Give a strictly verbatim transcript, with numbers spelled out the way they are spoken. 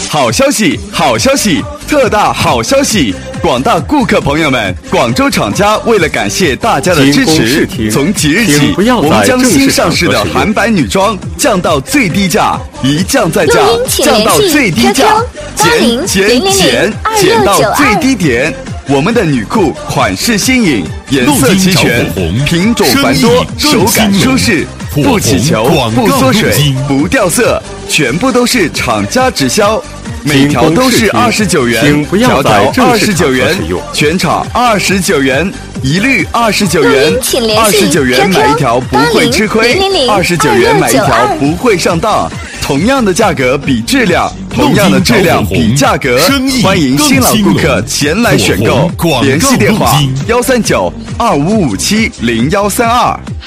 好消息，好消息，特大好消息！广大顾客朋友们，广州厂家为了感谢大家的支持，从即日起，我们将新上市的韩白女装降到最低价，一降再降，降到最低价，减减减，减到最低点。我们的女裤款式新颖，颜色齐全，品种繁多，手感舒适，不起球，不缩水，不掉色，全部都是厂家直销。每条都是二十九元，条条二十九元，全场二十九元，一律二十九元，二十九元买一条不会吃亏，二十九元买一条不会上当。同样的价格比质量，同样的质量比价格，欢迎新老顾客前来选购。联系电话：幺三九二五五七零幺三二。